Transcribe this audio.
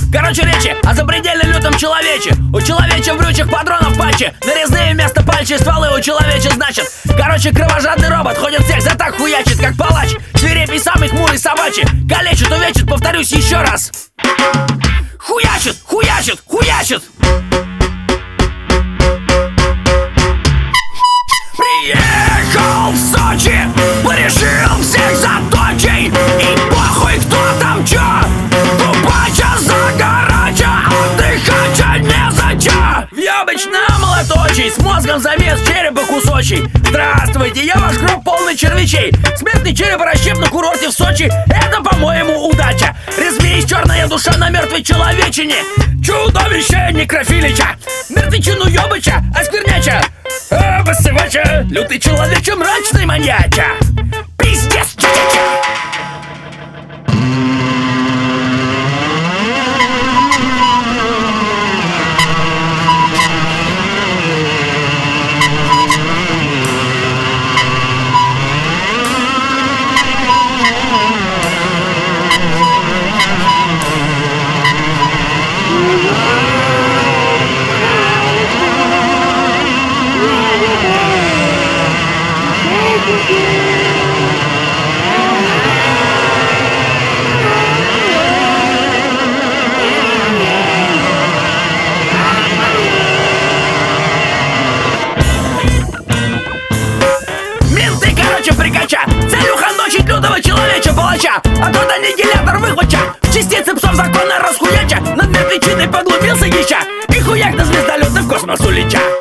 Короче, речи о запредельно лютом человече. У человеча в брючих патронов патчи, нарезные вместо пальчи стволы у человеча значит. Короче, кровожадный робот ходит всех за так хуячит, как палач. Свирепий самый хмурый собачий, калечит, увечит, повторюсь еще раз. Хуячит, хуячит, хуячит. Приехал в Сочи, порешил всех заточей. И похуй, кто там чё, купача, загорача, отдыхача не зача. Въебыч на молоточий, с мозгом замес черепа кусочий. Здравствуйте, я ваш гроб полный червячей. Смертный череп расщеп на курорте в Сочи, это, по-моему, удача. Резвись, черная душа на мертвой человечине. Чудовище некрофилича, мертвечину ёбыча, оскверняча, обоссывача, лютый человече, мрачный маньяча. Пиздец, ча-ча-ча. Прикача, целью хандочить лютого человеча палача, а тот аннигилятор выхвача, частицы псов законно расхуяча, над мертвечиной поглубился еща, и хуяк на звездолеты в космос улеча.